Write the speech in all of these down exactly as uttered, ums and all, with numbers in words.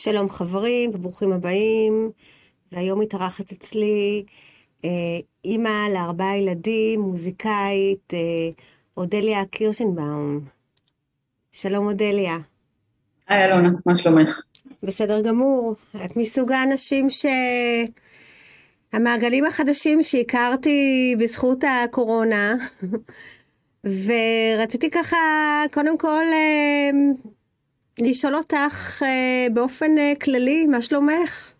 שלום חברים וברוכים הבאים, והיום מתארחת אצלי אה, אימא לארבעה ילדים, מוזיקאית, אה, אודליה קירשנבאום. שלום אודליה. היי אלונה, מה שלומך? בסדר גמור. את מסוג האנשים ש... המעגלים החדשים שהכרתי בזכות הקורונה, ורציתי ככה קודם כל אה, לשאול אותך אה, באופן אה, כללי, מה שלומך?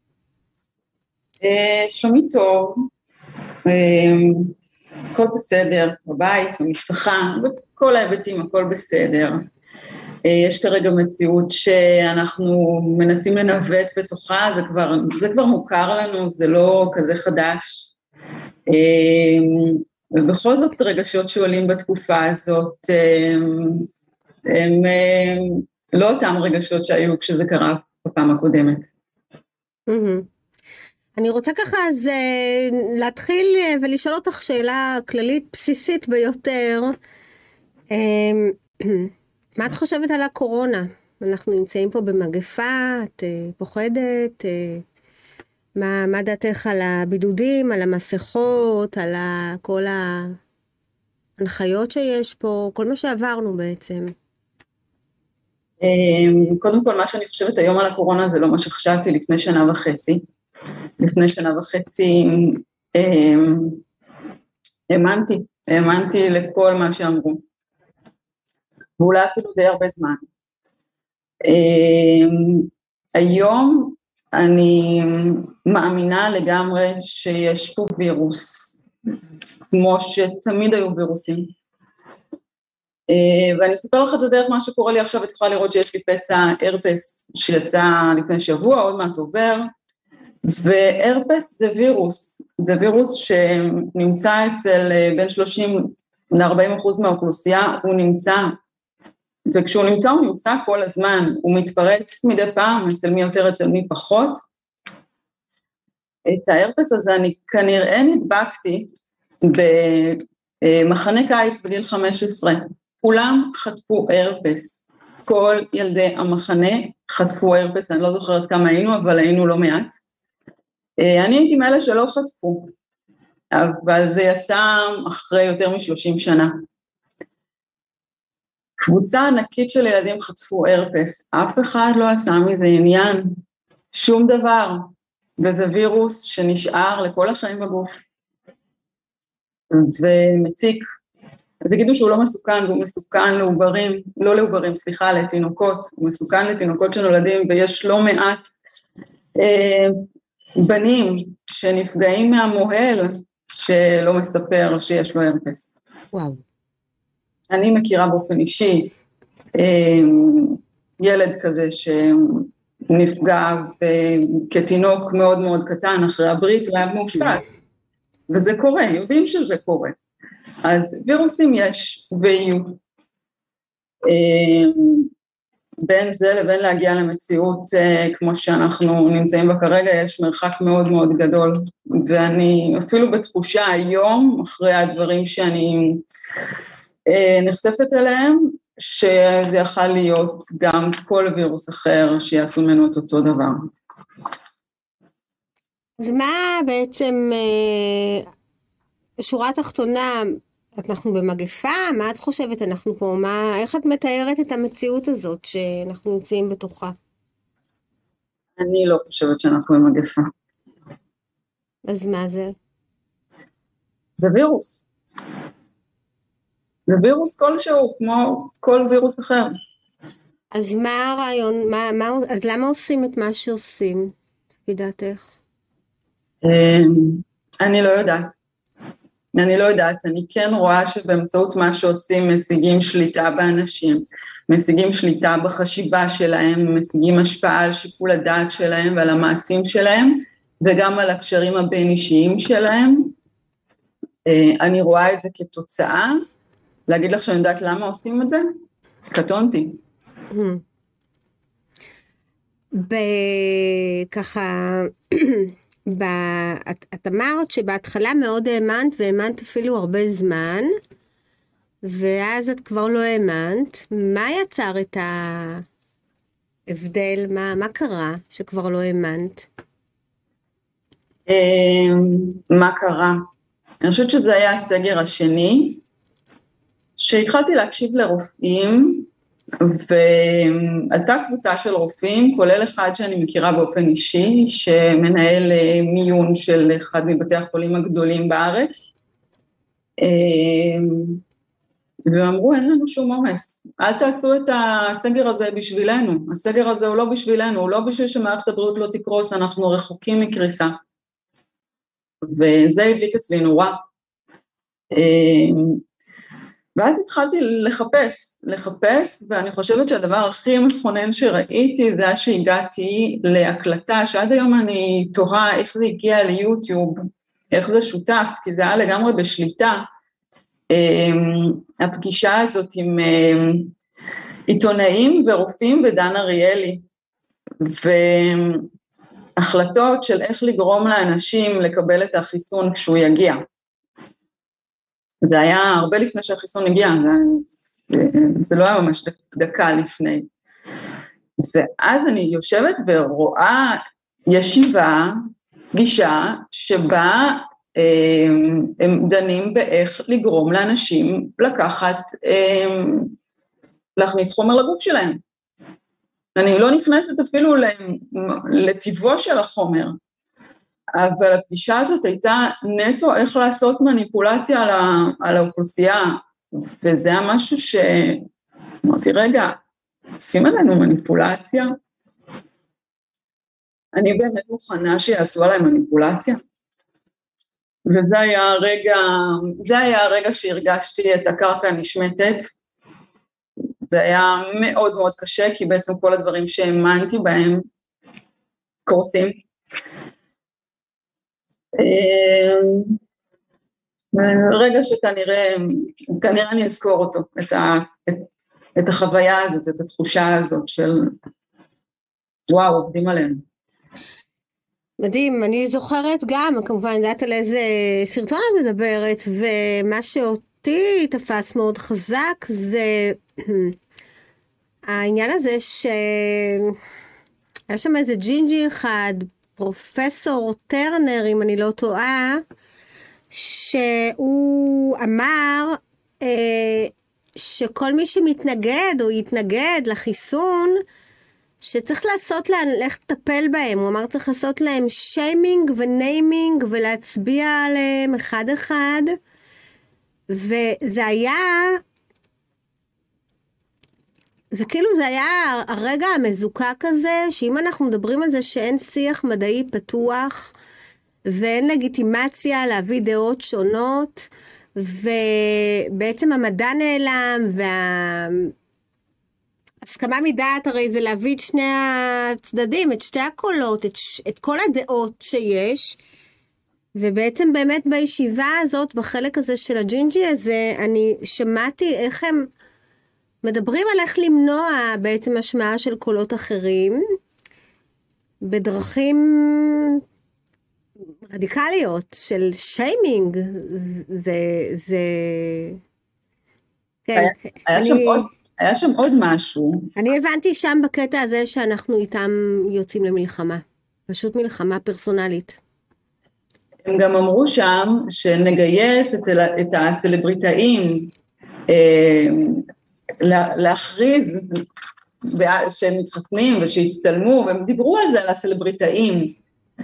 אה, שלומי טוב, אה, הכל בסדר, בבית, במשפחה, בכל ההיבטים הכל בסדר. אה, יש כרגע מציאות שאנחנו מנסים לנווט בתוכה, זה כבר, זה כבר מוכר לנו, זה לא כזה חדש. אה, ובכל זאת רגשות שעולים בתקופה הזאת, אה, הם אה, לא אותם רגשות שהיו כשזה קרה בפעם הקודמת. Mm-hmm. אני רוצה ככה אז uh, להתחיל uh, ולשאול אותך שאלה כללית בסיסית ביותר. Uh, מה את חושבת על הקורונה? אנחנו נמצאים פה במגפה, את uh, פוחדת? Uh, מה, מה דעתך על הבידודים, על המסכות, על ה, כל ההנחיות שיש פה, כל מה שעברנו בעצם? קודם כל, מה שאני חושבת היום על הקורונה זה לא מה שחשבתי לפני שנה וחצי. לפני שנה וחצי האמנתי, האמנתי לכל מה שאמרו. ואולי אפילו די הרבה זמן. היום אני מאמינה לגמרי שיש פה וירוס, כמו שתמיד היו וירוסים. ואני אספר לך את הדרך מה שקורה לי עכשיו, את יכולה לראות שיש לי פצע הרפס שיצא לפני שבוע, עוד מעט עובר, והרפס זה וירוס, זה וירוס שנמצא אצל בין שלושים ל-ארבעים אחוז מהאוכלוסייה, הוא נמצא, וכשהוא נמצא הוא נמצא כל הזמן, הוא מתפרץ מדי פעם, אצל מי יותר אצל מי פחות. את ההרפס הזה אני כנראה נדבקתי במחנה קיץ בגיל חמש עשרה, כולם חטפו הרפס, כל ילדי המחנה חטפו הרפס, אני לא זוכרת כמה היינו, אבל היינו לא מעט. אני הייתי מאלה שלא חטפו, אבל זה יצא אחרי יותר מ-שלושים שנה. קבוצה ענקית של ילדים חטפו הרפס, אף אחד לא עשה מזה עניין, שום דבר, וזה וירוס שנשאר לכל החיים בגוף, ומציק. אז יגידו שהוא לא מסוכן, והוא מסוכן לעוברים, לא לעוברים, סליחה, לתינוקות, הוא מסוכן לתינוקות שנולדים, ויש לא מעט אה, בנים שנפגעים מהמוהל, שלא מספר שיש לו הרפס. וואו. אני מכירה באופן אישי, אה, ילד כזה שנפגע כתינוק מאוד מאוד קטן, אחרי הברית, הוא היה מאושפז, וזה קורה, יודעים שזה קורה. אז וירוסים יש ויהיו. בין זה לבין להגיע למציאות כמו שאנחנו נמצאים בה כרגע, יש מרחק מאוד מאוד גדול, ואני אפילו בתחושה היום, אחרי הדברים שאני נחשפת אליהם, שזה יכול להיות גם כל וירוס אחר שיעשו ממנו את אותו דבר. אז מה בעצם, בשורה התחתונה, אנחנו במגפה, מה את חושבת? אנחנו פה, מה, איך את מתארת את המציאות הזאת שאנחנו נמצאים בתוכה? אני לא חושבת שאנחנו במגפה. אז מה זה? זה וירוס. זה וירוס כלשהו, כמו כל וירוס אחר. אז מה הרעיון, מה, מה, אז למה עושים את מה שעושים, לפי דעתך? אני לא יודעת. אני לא יודעת, אני כן רואה שבאמצעות מה שעושים משיגים שליטה באנשים, משיגים שליטה בחשיבה שלהם, משיגים השפעה על שיקול הדעת שלהם ועל המעשים שלהם, וגם על הקשרים הבין אישיים שלהם. אני רואה את זה כתוצאה, להגיד לך שאני יודעת למה עושים את זה? קטונתי. בככה... ב... את, את אמרת שבהתחלה מאוד האמנת, והאמנת אפילו הרבה זמן, ואז את כבר לא האמנת. מה יצר את, ה... הבדל? מה, מה קרה שכבר לא האמנת? מה קרה? אני חושבת שזה היה הסגר השני, שהתחלתי להקשיב לרופאים, ועלתה קבוצה של רופאים, כולל אחד שאני מכירה באופן אישי, שמנהל מיון של אחד מבתי החולים הגדולים בארץ, ואמרו, אין לנו שום עומס, אל תעשו את הסגר הזה בשבילנו, הסגר הזה הוא לא בשבילנו, הוא לא בשביל שמערכת הבריאות לא תקרוס, אנחנו רחוקים מקריסה. וזה הדליק אצלי נורא. ואז התחלתי לחפש, לחפש, ואני חושבת שהדבר הכי מכונן שראיתי, זה שהגעתי להקלטה, שעד היום אני תוהה איך זה הגיע ליוטיוב, איך זה שותף, כי זה היה לגמרי בשליטה, הפגישה הזאת עם עיתונאים ורופאים ודן אריאלי, והחלטות של איך לגרום לאנשים לקבל את החיסון כשהוא יגיע. זה היה הרבה לפני שהחיסון הגיע, זה, זה לא היה ממש דקה לפני. ואז אני יושבת ורואה ישיבה, פגישה, שבה הם, הם דנים באיך לגרום לאנשים לקחת, הם, להכניס חומר לגוף שלהם. אני לא נכנסת אפילו לטבעו של החומר, אבל הפגישה הזאת הייתה נטו איך לעשות מניפולציה על, ה, על האוכלוסייה, וזה היה משהו שאמרתי, רגע, עושים עלינו מניפולציה? אני באמת מוכנה שיעשו עליי מניפולציה? וזה היה הרגע, זה היה הרגע שהרגשתי את הקרקע נשמטת, זה היה מאוד מאוד קשה, כי בעצם כל הדברים שהאמנתי בהם קורסים. רגע שכנראה, כנראה אני אזכור אותו, את, ה, את, את החוויה הזאת, את התחושה הזאת של וואו, עובדים עלינו. מדהים, אני זוכרת גם, כמובן, יודעת על איזה סרטון את מדברת, ומה שאותי תפס מאוד חזק, זה העניין הזה שהיה שם איזה ג'ינג'י אחד, פרופסור טרנר, אם אני לא טועה, שהוא אמר אה, שכל מי שמתנגד או יתנגד לחיסון, שצריך לעשות להם, איך לטפל בהם, הוא אמר צריך לעשות להם שיימינג וניימינג ולהצביע עליהם אחד אחד, וזה היה, זה כאילו זה היה הרגע המזוקק הזה, שאם אנחנו מדברים על זה שאין שיח מדעי פתוח, ואין לגיטימציה להביא דעות שונות, ובעצם המדע נעלם, וההסכמה מדעת הרי זה להביא את שני הצדדים, את שתי הקולות, את, ש... את כל הדעות שיש, ובעצם באמת בישיבה הזאת, בחלק הזה של הג'ינג'י הזה, אני שמעתי איך הם מדברים על איך למנוע בעצם השמעה של קולות אחרים, בדרכים רדיקליות של שיימינג, זה, זה, כן. היה, היה, אני, שם עוד, היה שם עוד משהו. אני הבנתי שם בקטע הזה שאנחנו איתם יוצאים למלחמה, פשוט מלחמה פרסונלית. הם גם אמרו שם שנגייס את, את הסלבריטאים, אה, להכריז שהם מתחסנים ושהצטלמו, והם דיברו על זה, על הסלבריטאים.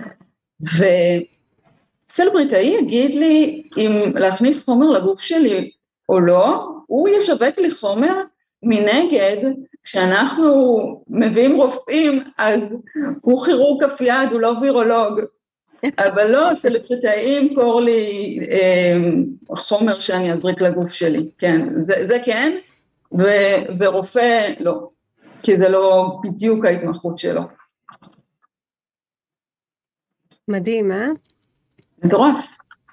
וסלבריטאי יגיד לי אם להכניס חומר לגוף שלי או לא, הוא ישווק לי חומר מנגד, כשאנחנו מביאים רופאים, אז הוא כירורג כף יד, הוא לא וירולוג, אבל לא, סלבריטאי ימכור לי אה, חומר שאני אזריק לגוף שלי, כן, זה, זה כן, ו, ורופא לא, כי זה לא בדיוק ההתמחות שלו. מדהים, אה? מטורף.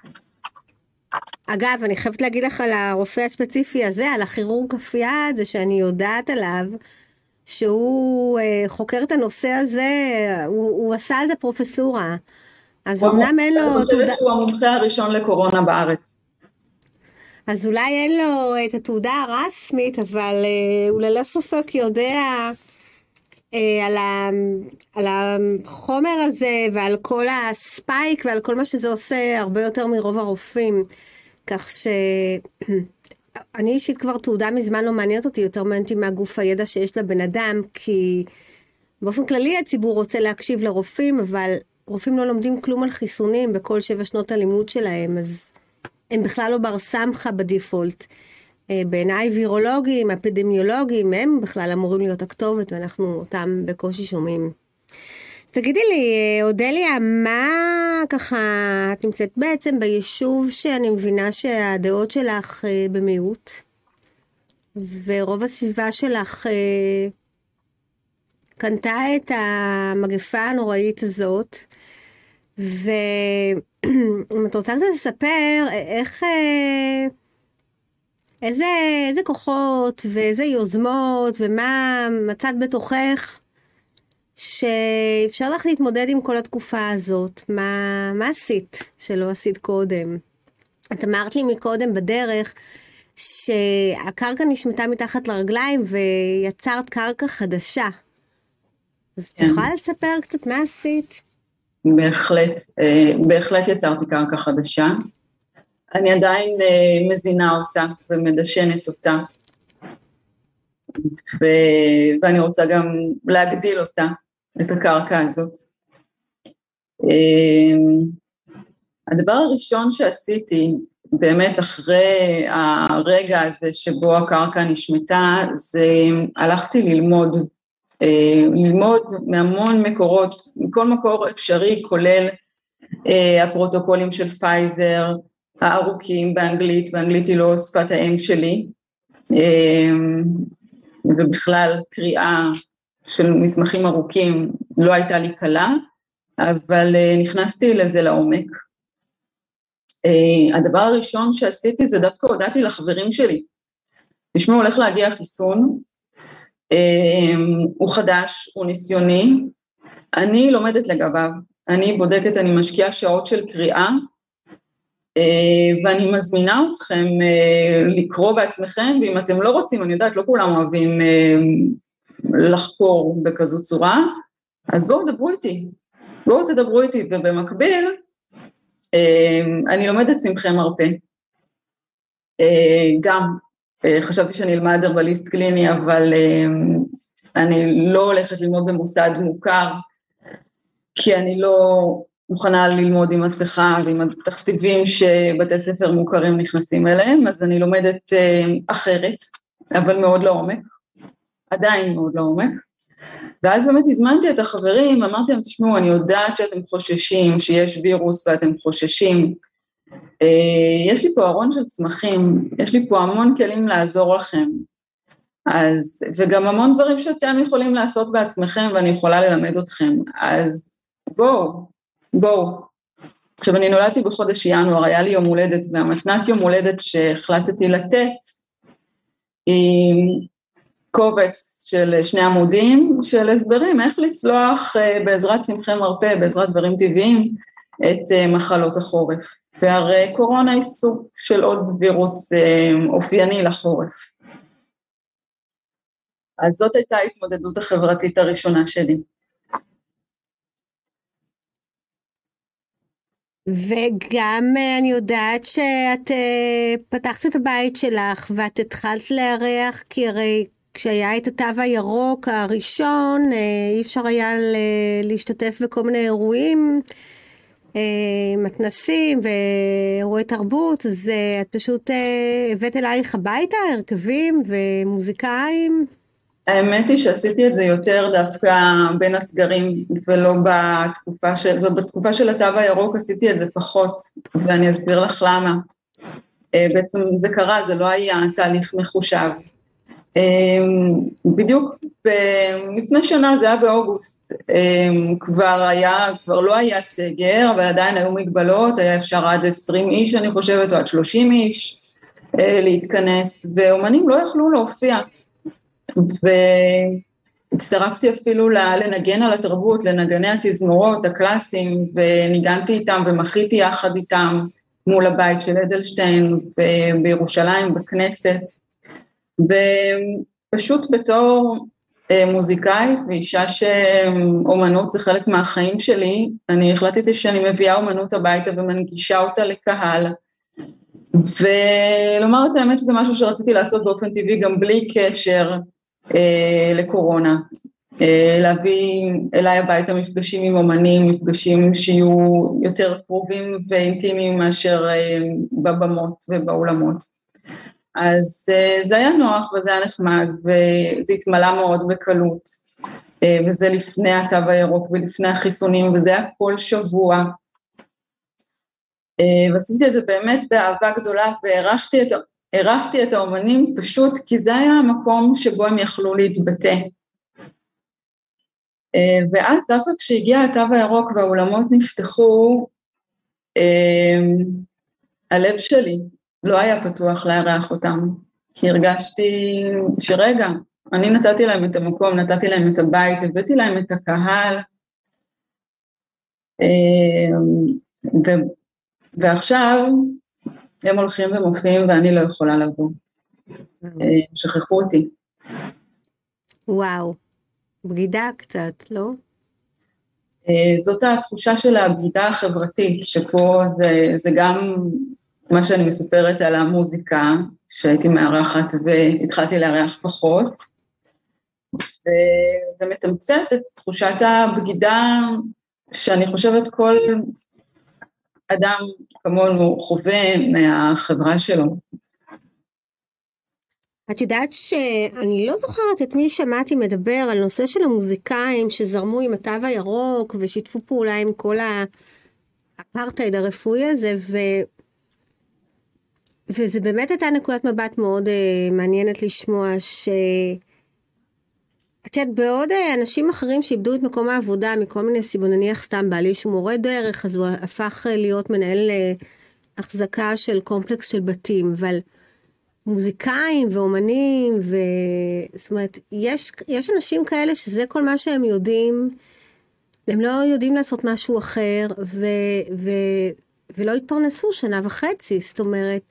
אגב, אני חייבת להגיד לך על הרופא הספציפי הזה, על הכירורג כף יד, זה שאני יודעת עליו, שהוא אה, חוקר את הנושא הזה, הוא, הוא עשה על זה פרופסורה. אז אמנם אין לו תעודה... אני חושבת שהוא המומחה הראשון לקורונה בארץ. אז אולי אין לו את התעודה הרסמית, אבל אה, הוא ללא ספק יודע על, ה, על החומר הזה ועל כל הספייק ועל כל מה שזה עושה הרבה יותר מרוב הרופאים. כך שאני אישית כבר תעודה מזמן לא מעניינת אותי, יותר מעניינת מהגוף הידע שיש לבן אדם, כי באופן כללי הציבור רוצה להקשיב לרופאים, אבל רופאים לא לומדים כלום על חיסונים בכל שבע שנות הלימוד שלהם, אז הם בכלל לא בר סמכה בדיפולט. בעיניי וירולוגים, אפידמיולוגים, הם בכלל אמורים להיות הכתובת, ואנחנו אותם בקושי שומעים. אז תגידי לי, אודליה, מה ככה, את נמצאת בעצם ביישוב שאני מבינה שהדעות שלך במיעוט, ורוב הסביבה שלך קנתה את המגפה הנוראית הזאת, ואם את רוצה קצת לספר, איך, איזה, איזה כוחות ואיזה יוזמות ומה מצאת בתוכך שאפשר לך להתמודד עם כל התקופה הזאת? מה, מה עשית שלא עשית קודם? את אמרת לי מקודם בדרך שהקרקע נשמטה מתחת לרגליים ויצרת קרקע חדשה. אז תוכל לספר קצת מה עשית? בהחלט, בהחלט יצרתי קרקע חדשה. אני עדיין מזינה אותה ומדשנת אותה. ו... ואני רוצה גם להגדיל אותה, את הקרקע הזאת. הדבר הראשון שעשיתי, באמת אחרי הרגע הזה שבו הקרקע נשמטה, זה הלכתי ללמוד, ללמוד מהמון מקורות, מכל מקור אפשרי, כולל הפרוטוקולים של פייזר, הארוכים באנגלית, באנגלית היא לא שפת האם שלי, ובכלל קריאה של מסמכים ארוכים לא הייתה לי קלה, אבל נכנסתי לזה לעומק. הדבר הראשון שעשיתי זה דווקא הודעתי לחברים שלי, תשמעו, הולך להגיע חיסון, הוא חדש, הוא ניסיוני, אני לומדת לגביו, אני בודקת, אני משקיעה שעות של קריאה, ואני מזמינה אתכם לקרוא בעצמכם, ואם אתם לא רוצים, אני יודעת, לא כולם אוהבים לחקור בכזו צורה, אז בואו תדברו איתי, בואו תדברו איתי, ובמקביל, אני לומדת צמחי מרפא, גם חשבתי שאני אלמד הרבליסט קליני, אבל אני לא הולכת ללמוד במוסד מוכר, כי אני לא מוכנה ללמוד עם מסכה ועם התכתיבים שבתי ספר מוכרים נכנסים אליהם, אז אני לומדת אחרת, אבל מאוד לעומק, עדיין מאוד לעומק. ואז באמת הזמנתי את החברים, אמרתי להם, תשמעו, אני יודעת שאתם חוששים, שיש וירוס ואתם חוששים, יש לי פה ארון של צמחים, יש לי פה המון כלים לעזור לכם, אז, וגם המון דברים שאתם יכולים לעשות בעצמכם, ואני יכולה ללמד אתכם, אז בואו, בואו. עכשיו, אני נולדתי בחודש ינואר, היה לי יום הולדת, והמתנת יום הולדת שהחלטתי לתת, עם קובץ של שני עמודים, של הסברים, איך לצלוח בעזרת צמחי מרפא, בעזרת דברים טבעיים, את מחלות החורף. והרי קורונה היא סוג של עוד וירוס אופייני לחורף. אז זאת הייתה ההתמודדות החברתית הראשונה שלי. וגם אני יודעת שאת פתחת את הבית שלך ואת התחלת לארח, כי הרי כשהיה את התו הירוק הראשון, אי אפשר היה להשתתף בכל מיני אירועים, מתנסים ואירועי תרבות, אז את פשוט הבאת אלייך הביתה, הרכבים ומוזיקאים. האמת היא שעשיתי את זה יותר דווקא בין הסגרים, ולא בתקופה של, זאת בתקופה של התו הירוק עשיתי את זה פחות, ואני אסביר לך למה. בעצם זה קרה, זה לא היה תהליך מחושב. בדיוק לפני שנה, זה היה באוגוסט, כבר היה, כבר לא היה סגר, אבל עדיין היו מגבלות, היה אפשר עד עשרים איש, אני חושבת, או עד שלושים איש להתכנס, ואומנים לא יכלו להופיע. והצטרפתי אפילו לנגן על התרבות, לנגני התזמורות, הקלאסיים, וניגנתי איתם ומחיתי יחד איתם מול הבית של אדלשטיין בירושלים, בכנסת, ופשוט בתור מוזיקאית ואישה שאומנות זה חלק מהחיים שלי, אני החלטתי שאני מביאה אומנות הביתה ומנגישה אותה לקהל, ולומר את האמת שזה משהו שרציתי לעשות באופן טבעי גם בלי קשר אה, לקורונה, אה, להביא אליי הביתה מפגשים עם אומנים, מפגשים שיהיו יותר קרובים ואינטימיים מאשר אה, בבמות ובאולמות. אז זה היה נוח וזה היה נחמד, וזה התמלא מאוד בקלות, וזה לפני התו הירוק ולפני החיסונים, וזה היה כל שבוע, ועשיתי את זה באמת באהבה גדולה, והערכתי את, הערכתי את האומנים פשוט, כי זה היה המקום שבו הם יכלו להתבטא. ואז דווקא כשהגיע התו הירוק והאולמות נפתחו, הלב שלי לא היה פתוח לארח אותם, כי הרגשתי שרגע, אני נתתי להם את המקום, נתתי להם את הבית, הבאתי להם את הקהל, ו- ועכשיו הם הולכים ומופיעים ואני לא יכולה לבוא. שכחו אותי. וואו, בגידה קצת, לא? זאת התחושה של הבגידה החברתית, שפה זה, זה גם מה שאני מספרת על המוזיקה, שהייתי מארחת והתחלתי לארח פחות, וזה מתמצת את תחושת הבגידה, שאני חושבת כל אדם כמונו חווה מהחברה שלו. את יודעת שאני לא זוכרת את מי שמעתי מדבר על נושא של המוזיקאים שזרמו עם התו הירוק ושיתפו פעולה עם כל האפרטהייד הרפואי הזה, ו... וזה באמת הייתה נקודת מבט מאוד uh, מעניינת לשמוע ש... את יודעת, בעוד uh, אנשים אחרים שאיבדו את מקום העבודה מכל מיני סיבות, נניח סתם בעלי שהוא מורה דרך, אז הוא הפך uh, להיות מנהל uh, החזקה של קומפלקס של בתים, אבל מוזיקאים ואומנים, ו... זאת אומרת, יש, יש אנשים כאלה שזה כל מה שהם יודעים, הם לא יודעים לעשות משהו אחר, ו... ו... ולא התפרנסו שנה וחצי, זאת אומרת,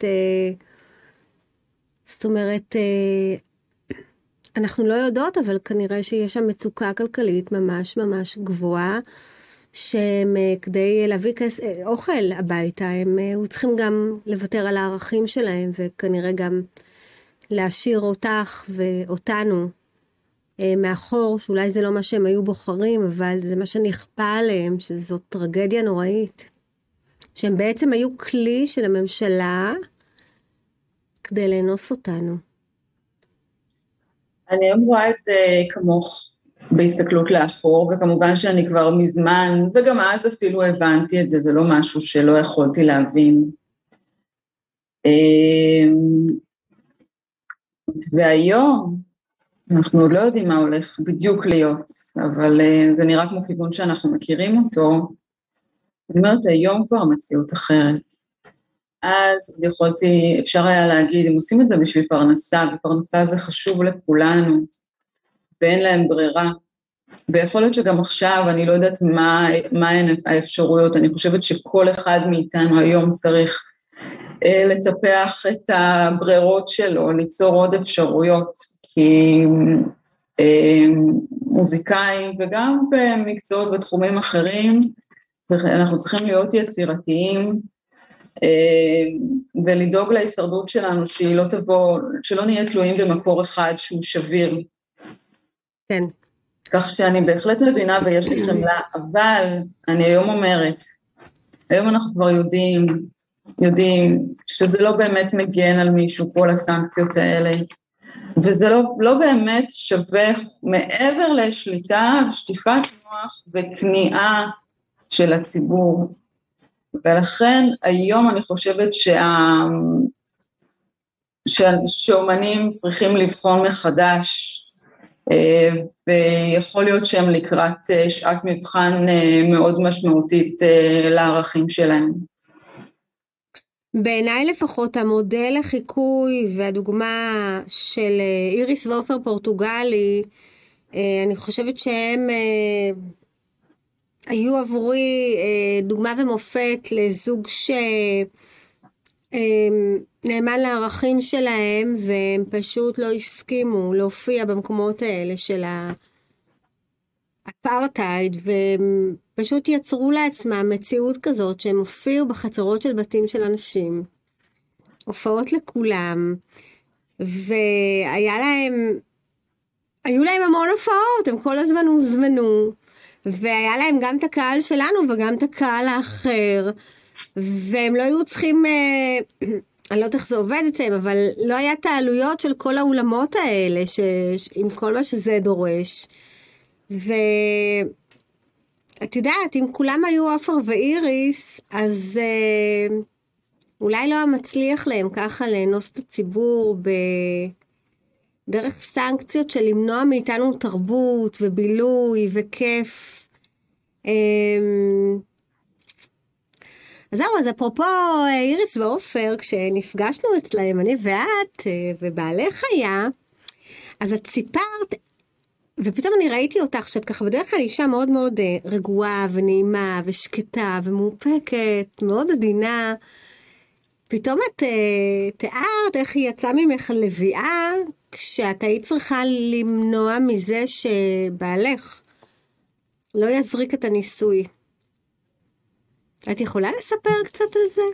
זאת אומרת, אנחנו לא יודעות, אבל כנראה שיש שם מצוקה כלכלית ממש ממש גבוהה, שהם כדי להביא כס, אוכל הביתה, הם צריכים גם לוותר על הערכים שלהם, וכנראה גם להשאיר אותך ואותנו מאחור, שאולי זה לא מה שהם היו בוחרים, אבל זה מה שנכפה עליהם, שזאת טרגדיה נוראית. שהם בעצם היו כלי של הממשלה כדי לאנוס אותנו. אני היום רואה את זה כמוך בהסתכלות לאחור, וכמובן שאני כבר מזמן, וגם אז אפילו הבנתי את זה, זה לא משהו שלא יכולתי להבין. והיום, אנחנו עוד לא יודעים מה הולך בדיוק להיות, אבל זה נראה כמו כיוון שאנחנו מכירים אותו, אני אומרת, היום כבר המציאות אחרת. אז יכולתי, אפשר היה להגיד, הם עושים את זה בשביל פרנסה, ופרנסה זה חשוב לכולנו, ואין להם ברירה. ויכול להיות שגם עכשיו, אני לא יודעת מה, מה הן האפשרויות, אני חושבת שכל אחד מאיתנו היום צריך אה, לטפח את הברירות שלו, ליצור עוד אפשרויות, כי אה, מוזיקאים וגם במקצועות בתחומים אחרים, אנחנו צריכים להיות יצירתיים, ולדאוג להישרדות שלנו, שהיא לא תבוא, שלא נהיה תלויים במקור אחד שהוא שביר. כן. כך שאני בהחלט מבינה ויש לי חמלה, אבל אני היום אומרת, היום אנחנו כבר יודעים, יודעים שזה לא באמת מגן על מישהו, כל הסנקציות האלה, וזה לא, לא באמת שווה מעבר לשליטה, שטיפת מוח וכניעה, של הציבור, ולכן היום אני חושבת שה... שאומנים צריכים לבחון מחדש, ויכול להיות שהם לקראת שעת מבחן מאוד משמעותית לערכים שלהם. בעיניי לפחות המודל לחיקוי והדוגמה של איריס וופר פורטוגלי, אני חושבת שהם היו עבורי דוגמה ומופת לזוג ש... נאמן לערכים שלהם, והם פשוט לא הסכימו להופיע במקומות האלה של האפרטייד, והם פשוט יצרו לעצמם מציאות כזאת שהם הופיעו בחצרות של בתים של אנשים, הופעות לכולם, והיה להם, היו להם המון הופעות, הם כל הזמן הוזמנו, והיה להם גם את הקהל שלנו וגם את הקהל האחר, והם לא היו צריכים, אני לא יודעת איך זה עובד אצלם, אבל לא היה את העלויות של כל האולמות האלה, ש, עם כל מה שזה דורש. ואת יודעת, אם כולם היו עופר ואיריס, אז אה, אולי לא מצליח להם ככה לאנוס את הציבור בדרך סנקציות של למנוע מאיתנו תרבות ובילוי וכיף. אה, אז זהו, אז אפרופו איריס ועופר, כשנפגשנו אצלהם, אני ואת, ובעלך היה, אז את סיפרת, ופתאום אני ראיתי אותך, שאת ככה בדרך כלל אישה מאוד מאוד רגועה ונעימה ושקטה ומאופקת, מאוד עדינה. פתאום את תיארת איך היא יצאה ממך לביאה, כשאת היית צריכה למנוע מזה שבעלך לא יזריק את הניסוי. את יכולה לספר קצת על זה?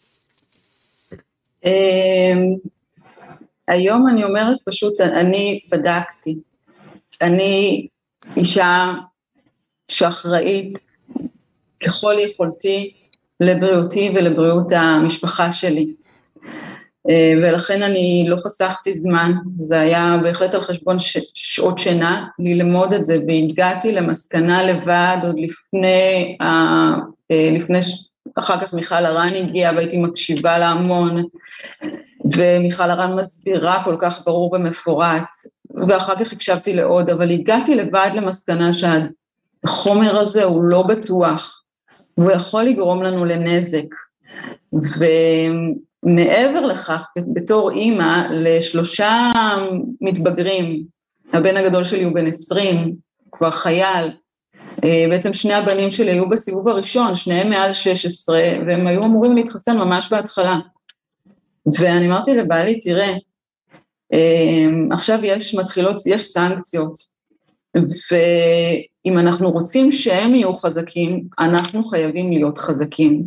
היום אני אומרת פשוט, אני בדקתי. אני אישה שאחראית ככל יכולתי לבריאותי ולבריאות המשפחה שלי. ולכן אני לא חסכתי זמן, זה היה בהחלט על חשבון שעות שינה, ללמוד את זה, והגעתי למסקנה לבד עוד לפני, לפני, אחר כך מיכל הרן הגיעה והייתי מקשיבה לה המון, ומיכל הרן מסבירה כל כך ברור ומפורט, ואחר כך הקשבתי לעוד, אבל הגעתי לבד למסקנה שהחומר הזה הוא לא בטוח, הוא יכול לגרום לנו לנזק, ומעבר לכך, בתור אימא, לשלושה מתבגרים, הבן הגדול שלי הוא בן עשרים, כבר חייל, בעצם שני הבנים שלי היו בסיבוב הראשון, שניהם מעל שש עשרה, והם היו אמורים להתחסן ממש בהתחלה, ואני אמרתי לבעלי, תראה, עכשיו יש מתחילות, יש סנקציות, ואם אנחנו רוצים שהם יהיו חזקים, אנחנו חייבים להיות חזקים,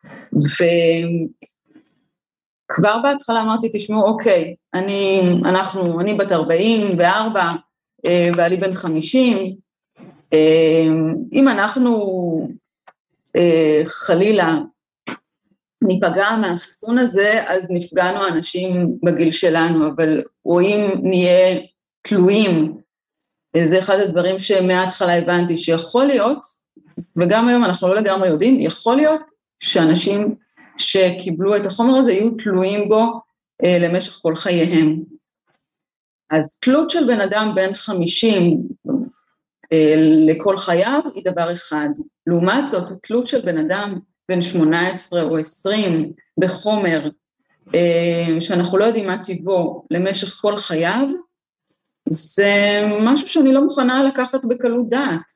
וכבר בהתחלה אמרתי, תשמעו, אוקיי, אני, אנחנו, אני בת ארבעים וארבע, בעלי בן חמישים, אם אנחנו חלילה ניפגע מהחיסון הזה, אז נפגענו אנשים בגיל שלנו, אבל או אם נהיה תלויים, זה אחד הדברים שמההתחלה הבנתי, שיכול להיות, וגם היום אנחנו לא לגמרי יודעים, יכול להיות שאנשים שקיבלו את החומר הזה, יהיו תלויים בו אה, למשך כל חייהם. אז תלות של בן אדם בין חמישים אה, לכל חייו, היא דבר אחד. לעומת זאת, תלות של בן אדם בין שמונה עשרה או עשרים בחומר, אה, שאנחנו לא יודעים מה טיבו למשך כל חייו, זה משהו שאני לא מוכנה לקחת בקלות דעת.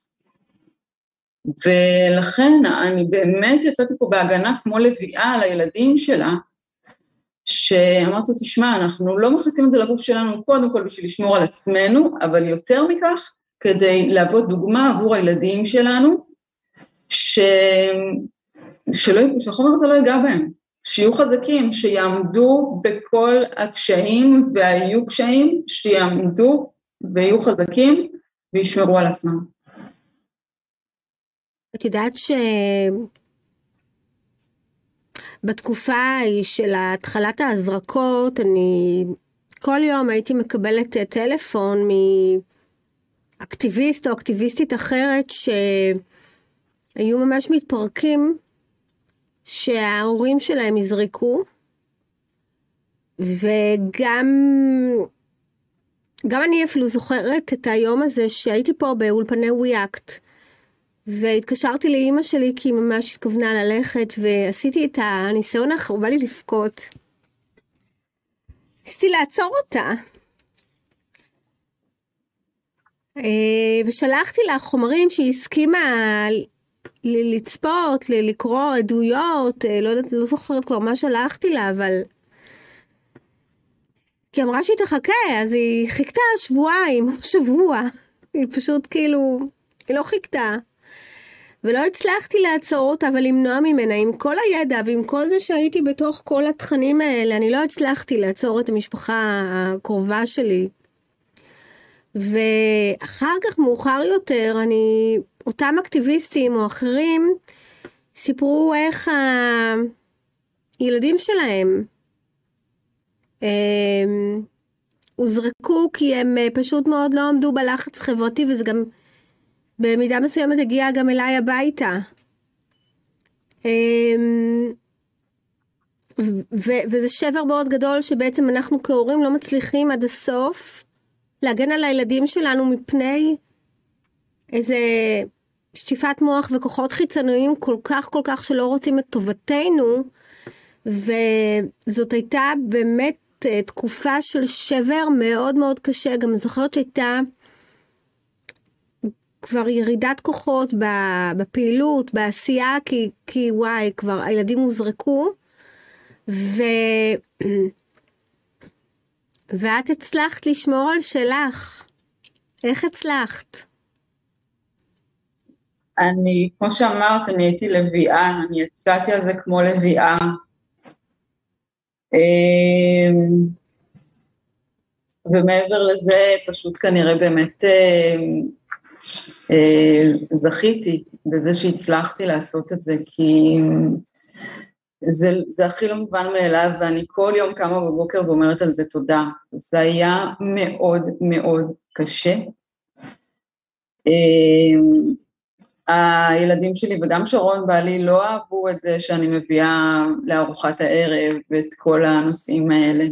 ולכן אני באמת יצאתי פה בהגנה כמו לביאה על הילדים שלה, שאמרתי, תשמע, אנחנו לא מכניסים את זה לגוף שלנו קודם כל בשביל לשמור על עצמנו, אבל יותר מכך, כדי להוות דוגמה עבור הילדים שלנו, ש... שלא... שהחומר הזה לא ייגע בהם, שיהיו חזקים, שיעמדו בכל הקשיים והיו קשיים, שיעמדו ויהיו חזקים וישמרו על עצמם. את יודעת שבתקופה ההיא של התחלת ההזרקות, אני כל יום הייתי מקבלת טלפון מאקטיביסט או אקטיביסטית אחרת שהיו ממש מתפרקים שההורים שלהם יזרקו, וגם גם אני אפילו זוכרת את היום הזה שהייתי פה באולפני וויאקט, והתקשרתי לאמא שלי כי היא ממש התכוונה ללכת, ועשיתי את הניסיון האחרון, בא לי לבכות. ניסיתי לעצור אותה. ושלחתי לה חומרים שהיא הסכימה ל- לצפות, ל- לקרוא עדויות, לא יודעת, לא זוכרת כבר מה שלחתי לה, אבל... כי אמרה שהיא תחכה, אז היא חיכתה שבועיים, שבוע. היא פשוט כאילו, היא לא חיכתה. ולא הצלחתי לעצור אותה ולמנוע ממנה, עם כל הידע ועם כל זה שהייתי בתוך כל התכנים האלה, אני לא הצלחתי לעצור את המשפחה הקרובה שלי. ואחר כך, מאוחר יותר, אני, אותם אקטיביסטים או אחרים, סיפרו איך הילדים שלהם הם, הוזרקו, כי הם פשוט מאוד לא עמדו בלחץ חברתי, וזה גם במידה מסוימת הגיע גם אליי הביתה. ו- וזה שבר מאוד גדול שבעצם אנחנו כהורים לא מצליחים עד הסוף להגן על הילדים שלנו מפני איזה שטיפת מוח וכוחות חיצוניים כל כך כל כך שלא רוצים את טובתנו, וזאת הייתה באמת תקופה של שבר מאוד מאוד קשה. גם זוכרת שהייתה כבר ירידת כוחות בפעילות, בעשייה, כי, כי וואי, כבר הילדים הוזרקו, ו... ואת הצלחת לשמור על שלך. איך הצלחת? אני, כמו שאמרת, אני הייתי לביאה, אני יצאתי על זה כמו לביאה. ומעבר לזה, פשוט כנראה באמת זכיתי בזה שהצלחתי לעשות את זה, כי זה, זה הכי לא מובן מאליו, ואני כל יום קמה בבוקר ואומרת על זה תודה. זה היה מאוד מאוד קשה. הילדים שלי וגם שרון בעלי לא אהבו את זה שאני מביאה לארוחת הערב ואת כל הנושאים האלה.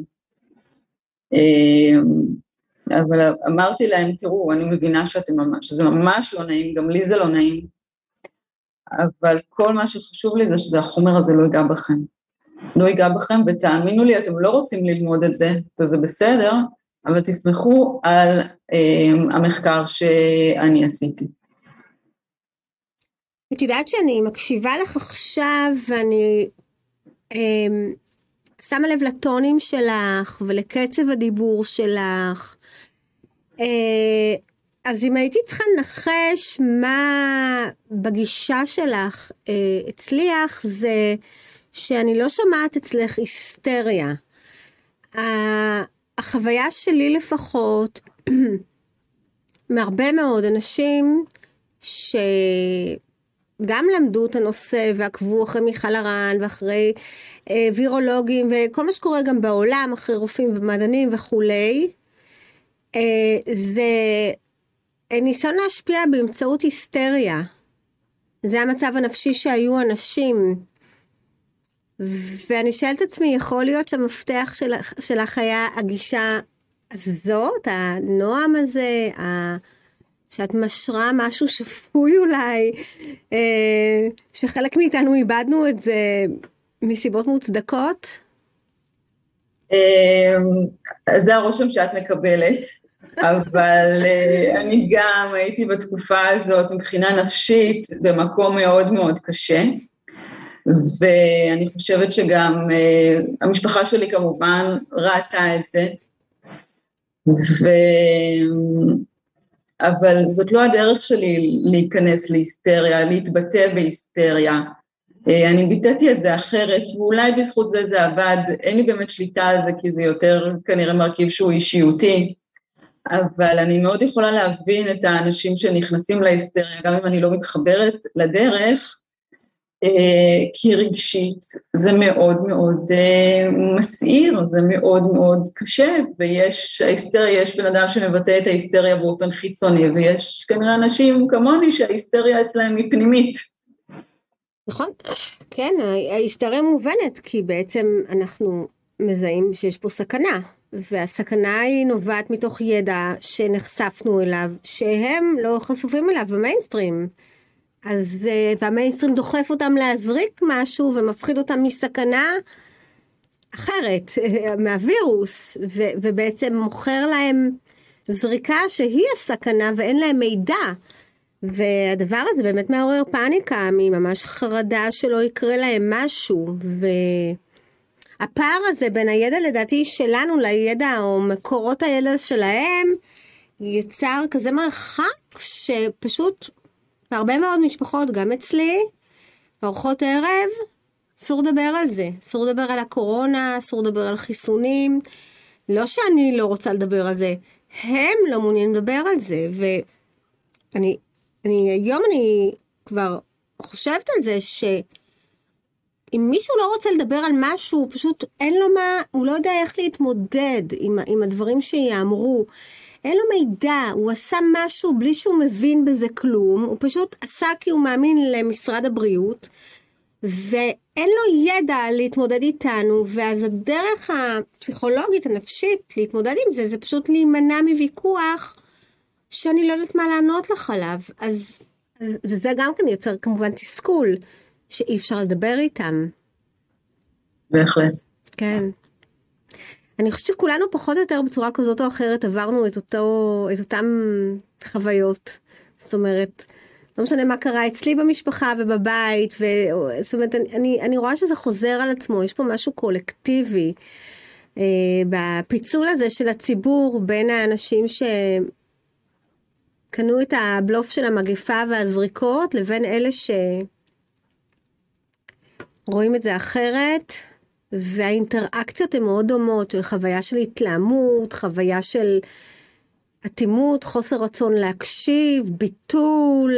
אבל אמרתי להם, תראו, אני מבינה שאתם ממש, שזה ממש לא נעים, גם לי זה לא נעים, אבל כל מה שחשוב לי זה שזה החומר הזה לא ייגע בכם. לא ייגע בכם, ותאמינו לי, אתם לא רוצים ללמוד את זה, וזה בסדר, אבל תסמכו על אה, המחקר שאני עשיתי. את יודעת שאני מקשיבה לך עכשיו, ואני אה, שמה לב לטונים שלך, ולקצב הדיבור שלך, אה, אז אם הייתי צריכה לנחש מה בגישה שלך אה, הצליח, זה שאני לא שומעת אצלך היסטריה. החוויה שלי לפחות, מהרבה מאוד אנשים שגם למדו את הנושא ועקבו אחרי מיכל הרן ואחרי אה, וירולוגים וכל מה שקורה גם בעולם, אחרי רופאים ומדענים וכולי, אה, זה ניסיון להשפיע באמצעות היסטריה. זה המצב הנפשי שהיו אנשים. ואני שואלת עצמי, יכול להיות שהמפתח של, שלך היה הגישה הזאת, הנועם הזה, ה, שאת משרה משהו שפוי אולי, אה, שחלק מאיתנו איבדנו את זה מסיבות מוצדקות? זה הרושם שאת מקבלת. אבל uh, אני גם הייתי בתקופה הזאת מבחינה נפשית במקום מאוד מאוד קשה, ואני חושבת שגם uh, המשפחה שלי כמובן ראתה את זה, ו... אבל זאת לא הדרך שלי להיכנס להיסטריה, להתבטא בהיסטריה. Uh, אני ביטאתי את זה אחרת, ואולי בזכות זה זה עבד, אין לי באמת שליטה על זה, כי זה יותר כנראה מרכיב שהוא אישיותי, אבל אני מאוד יכולה להבין את האנשים שנכנסים להיסטריה, גם אם אני לא מתחברת לדרך, כי רגשית זה מאוד מאוד מסעיר, זה מאוד מאוד קשה, ויש, ההיסטריה, יש בן אדם שמבטא את ההיסטריה באופן חיצוני, ויש כנראה אנשים כמוני שההיסטריה אצלהם היא פנימית. נכון, כן, ההיסטריה מובנת, כי בעצם אנחנו מזהים שיש פה סכנה, והסכנה היא נובעת מתוך ידע שנחשפנו אליו, שהם לא חשופים אליו במיינסטרים. אז, והמיינסטרים דוחף אותם להזריק משהו, ומפחיד אותם מסכנה אחרת, מהווירוס, ו, ובעצם מוכר להם זריקה שהיא הסכנה, ואין להם מידע. והדבר הזה באמת מעורר פאניקה, ממש חרדה שלא יקרה להם משהו, והפער הזה בין הידע לדעתי שלנו לידע או מקורות הידע שלהם, יצר כזה מרחק שפשוט בהרבה מאוד משפחות, גם אצלי, בארוחות ערב, אסור לדבר על זה, אסור לדבר על הקורונה, אסור לדבר על חיסונים, לא שאני לא רוצה לדבר על זה, הם לא מעוניינים לדבר על זה, ואני, אני, היום אני כבר חושבת על זה, שאם מישהו לא רוצה לדבר על משהו, פשוט אין לו מה, הוא לא יודע איך להתמודד עם, עם הדברים שיאמרו, אין לו מידע, הוא עשה משהו בלי שהוא מבין בזה כלום, הוא פשוט עשה כי הוא מאמין למשרד הבריאות, ואין לו ידע להתמודד איתנו, ואז הדרך הפסיכולוגית, הנפשית, להתמודד עם זה, זה פשוט להימנע מוויכוח, שאני לא יודעת מה לענות לך עליו, אז, אז וזה גם כן יוצר כמובן תסכול, שאי אפשר לדבר איתם. בהחלט. כן. אני חושבת שכולנו פחות או יותר בצורה כזאת או אחרת עברנו את אותו, את אותם חוויות. זאת אומרת, לא משנה מה קרה אצלי במשפחה ובבית, ו... זאת אומרת, אני, אני רואה שזה חוזר על עצמו, יש פה משהו קולקטיבי, אה, בפיצול הזה של הציבור בין האנשים שקנו את הבלוף של המגפה והזריקות, לבין אלה שרואים את זה אחרת, והאינטראקציות הן מאוד דומות, של חוויה של התלהמות, חוויה של אטימות, חוסר רצון להקשיב, ביטול.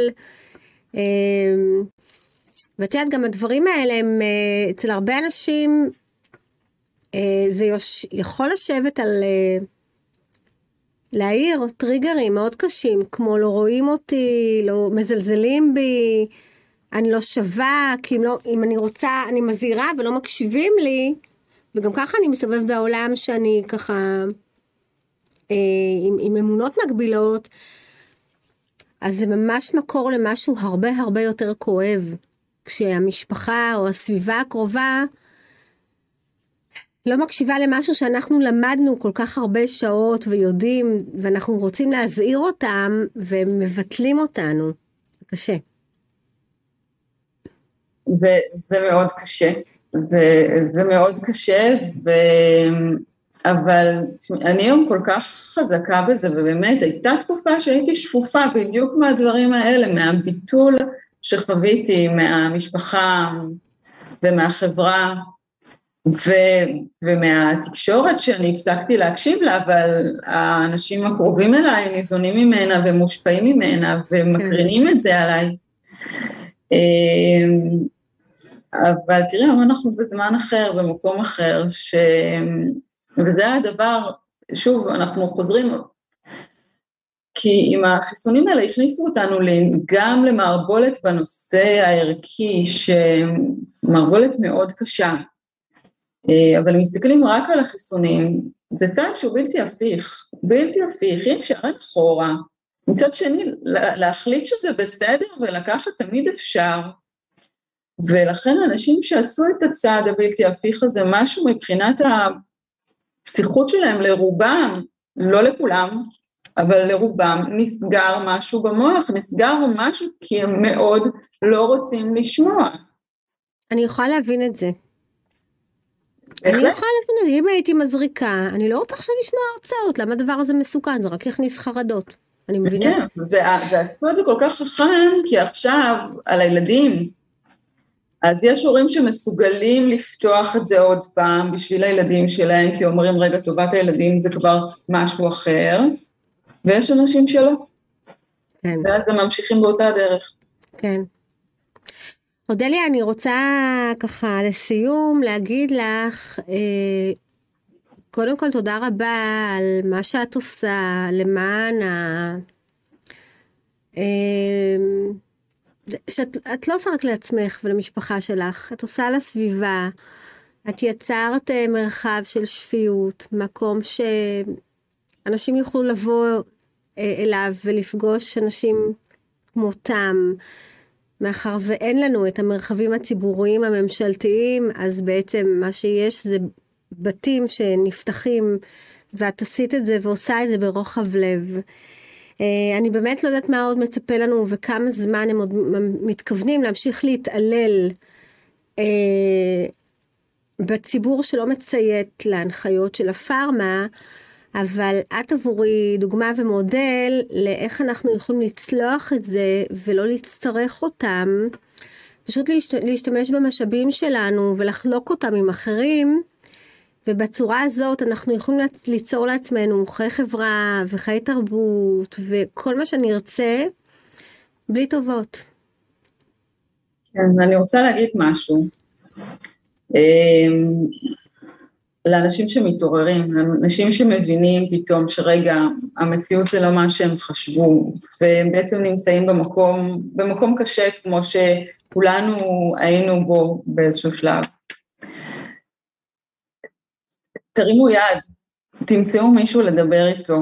ואת יודעת, גם הדברים האלה הם, אצל הרבה אנשים, זה יכול לשבת על להעיר טריגרים מאוד קשים, כמו לא רואים אותי, לא מזלזלים בי, אני לא שווה, כי אם, לא, אם אני רוצה, אני מזהירה ולא מקשיבים לי, וגם ככה אני מסתובב בעולם שאני ככה, אה, עם, עם אמונות מגבילות, אז זה ממש מקור למשהו הרבה הרבה יותר כואב, כשהמשפחה או הסביבה הקרובה, לא מקשיבה למשהו שאנחנו למדנו כל כך הרבה שעות ויודעים, ואנחנו רוצים להזהיר אותם, ומבטלים אותנו. זה קשה. זה, זה מאוד קשה, זה, זה מאוד קשה, ו... אבל אני היום כל כך חזקה בזה, ובאמת הייתה תקופה שהייתי שפופה בדיוק מהדברים האלה, מהביטול שחוויתי, מהמשפחה ומהחברה, ו... ומהתקשורת שאני הפסקתי להקשיב לה, אבל האנשים הקרובים אליי ניזונים ממנה ומושפעים ממנה, ומקרינים את זה עליי. אבל תראה, אנחנו בזמן אחר, במקום אחר, ש... וזה הדבר, שוב, אנחנו חוזרים, כי עם החיסונים האלה הכניסו אותנו גם למערבולת בנושא הערכי, שמערבולת מאוד קשה, אבל מסתכלים רק על החיסונים, זה צעד שהוא בלתי הפיך, בלתי הפיך, אי אפשר אחורה, מצד שני, להחליט שזה בסדר ולקחת תמיד אפשר, ולכן אנשים שעשו את הצעד הבלתי הפיך הזה, משהו מבחינת הפתיחות שלהם לרובם, לא לכולם, אבל לרובם נסגר משהו במוח, נסגר משהו כי הם מאוד לא רוצים לשמוע. אני יכולה להבין את זה. אני יכולה להבין את זה, אם הייתי מזריקה, אני לא רוצה עכשיו לשמוע הרצאות, למה הדבר הזה מסוכן, זה רק יכניס חרדות. אני מבינה. והצעד זה כל כך חכם, כי עכשיו על הילדים, אז יש הורים שמסוגלים לפתוח את זה עוד פעם בשביל הילדים שלהם, כי אומרים, רגע, טובת הילדים זה כבר משהו אחר, ויש אנשים שלא. כן. ואז הם ממשיכים באותה דרך. כן. אודליה, אני רוצה ככה לסיום להגיד לך, אה, קודם כל תודה רבה על מה שאת עושה, למען ה... אה, שאת את לא עושה רק לעצמך ולמשפחה שלך, את עושה לסביבה, את יצרת מרחב של שפיות, מקום שאנשים יוכלו לבוא אליו ולפגוש אנשים כמותם, מאחר ואין לנו את המרחבים הציבוריים הממשלתיים, אז בעצם מה שיש זה בתים שנפתחים, ואת עשית את זה ועושה את זה ברוחב לב. אני באמת לא יודעת מה עוד מצפה לנו, וכמה זמן הם עוד מתכוונים להמשיך להתעלל בציבור שלא מציית להנחיות של הפארמה, אבל את עבורי דוגמה ומודל לאיך אנחנו יכולים לצלוח את זה ולא להצטרך אותם, פשוט להשתמש במשאבים שלנו ולחלוק אותם עם אחרים, ובצורה הזאת אנחנו יכולים ליצור לעצמנו חיי חברה וחיי תרבות וכל מה שנרצה בלי טובות. כן, אני רוצה להגיד משהו. לאנשים שמתעוררים, אנשים שמבינים פתאום שרגע המציאות זה לא מה שהם חשבו, והם בעצם נמצאים במקום, במקום קשה כמו שכולנו היינו בו באיזשהו שלב. תרימו יד, תמצאו מישהו לדבר איתו.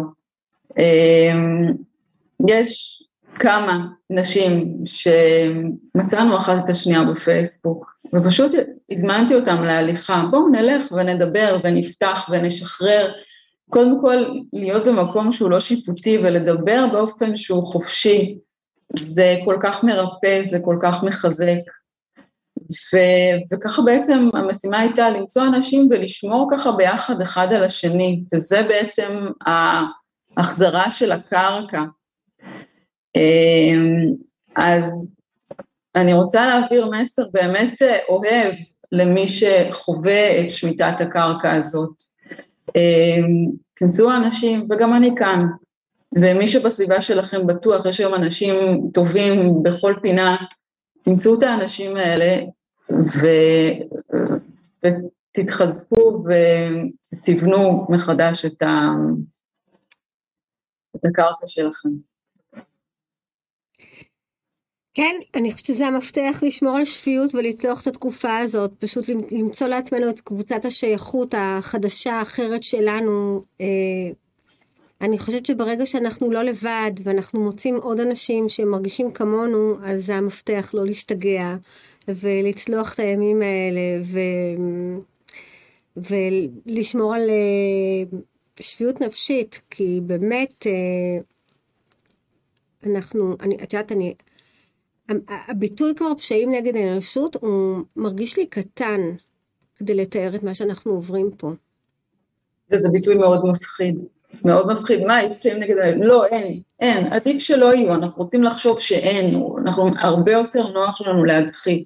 יש כמה נשים שמצאנו אחת את השנייה בפייסבוק, ופשוט הזמנתי אותם להליכה, בואו נלך ונדבר ונפתח ונשחרר, קודם כל להיות במקום שהוא לא שיפוטי ולדבר באופן שהוא חופשי, זה כל כך מרפא, זה כל כך מחזק, ו- וככה בעצם המשימה הייתה למצוא אנשים ולשמור ככה ביחד אחד על השני, וזה בעצם ההחזרה של הקרקע. אז אני רוצה להעביר מסר באמת אוהב למי שחווה את שמיטת הקרקע הזאת. תמצאו אנשים, וגם אני כאן, ומי שבסביבה שלכם בטוח, יש היום אנשים טובים בכל פינה, תמצאו את האנשים האלה, ו... ותתחזקו ותבנו מחדש את, ה... את הקרקע שלכם. כן, אני חושבת שזה המפתח לשמור על שפיות ולצלוח את התקופה הזאת, פשוט למצוא לעצמנו את קבוצת השייכות החדשה האחרת שלנו. אני חושבת שברגע שאנחנו לא לבד ואנחנו מוצאים עוד אנשים שמרגישים כמונו, אז זה המפתח לא להשתגע ולצלוח את הימים האלה ו... ולשמור על שפיות נפשית, כי באמת אנחנו, אני, את יודעת, אני... הביטוי כבר פשעים נגד האנושות הוא מרגיש לי קטן כדי לתאר את מה שאנחנו עוברים פה. וזה ביטוי מאוד מפחיד, מאוד מפחיד. מה, פשעים נגד האנושות? לא, אין, אין, עדיף שלא יהיו, אנחנו רוצים לחשוב שאין, אנחנו הרבה יותר נוח לנו להדחיק.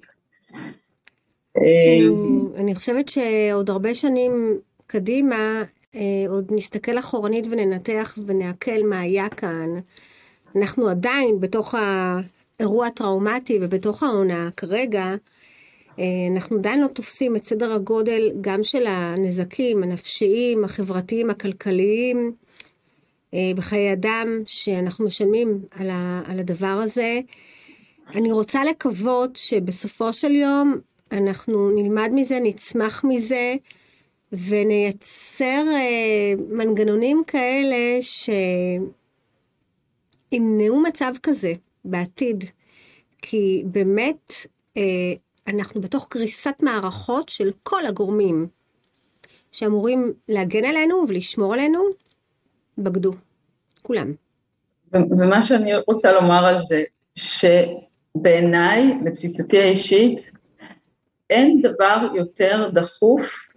אני חושבת שעוד הרבה שנים קדימה, עוד נסתכל אחורנית וננתח ונעכל מה היה כאן. אנחנו עדיין בתוך ה... אירוע טראומטי ובתוך העונה כרגע, אנחנו עדיין לא תופסים את סדר הגודל גם של הנזקים הנפשיים, החברתיים, הכלכליים, בחיי אדם שאנחנו משלמים על, ה, על הדבר הזה. אני רוצה לקוות שבסופו של יום אנחנו נלמד מזה, נצמח מזה, ונייצר מנגנונים כאלה שימנעו מצב כזה. בעתיד, כי באמת אה, אנחנו בתוך קריסת מערכות של כל הגורמים שאמורים להגן עלינו ולשמור עלינו, בגדו, כולם. ומה שאני רוצה לומר על זה, שבעיניי, בתפיסתי האישית, אין דבר יותר דחוף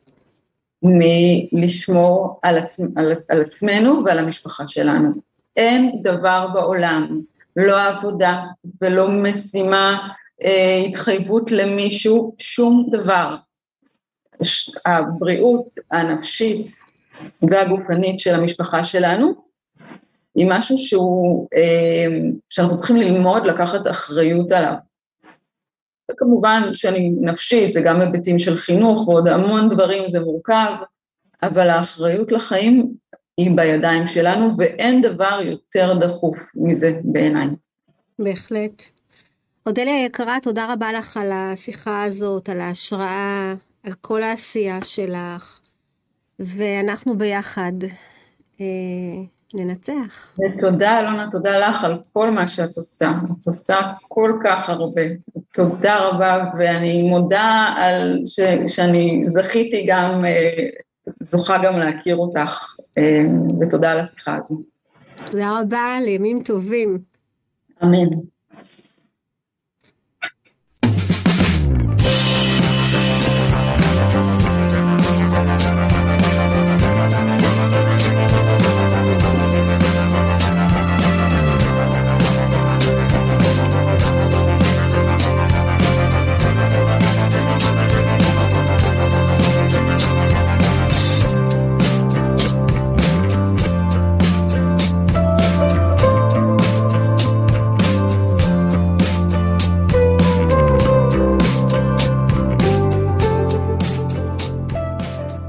מלשמור על, עצ... על... על עצמנו ועל המשפחה שלנו. אין דבר בעולם, לא עבודה ולא משימה, אה, התחייבות למישהו, שום דבר. הבריאות הנפשית והגופנית של המשפחה שלנו, היא משהו שהוא, אה, שאנחנו צריכים ללמוד לקחת אחריות עליו. וכמובן שאני נפשית, זה גם היבטים של חינוך ועוד המון דברים, זה מורכב, אבל האחריות לחיים היא בידיים שלנו, ואין דבר יותר דחוף מזה בעיניי. בהחלט. אודליה יקרה, תודה רבה לך על השיחה הזאת, על ההשראה, על כל העשייה שלך, ואנחנו ביחד אה, ננצח. ותודה אלונה, תודה לך על כל מה שאת עושה, את עושה כל כך הרבה, תודה רבה, ואני מודה על ש, שאני זכיתי גם, אה, זוכה גם להכיר אותך, ותודה על השיחה הזו. תודה רבה, לימים טובים. אמן.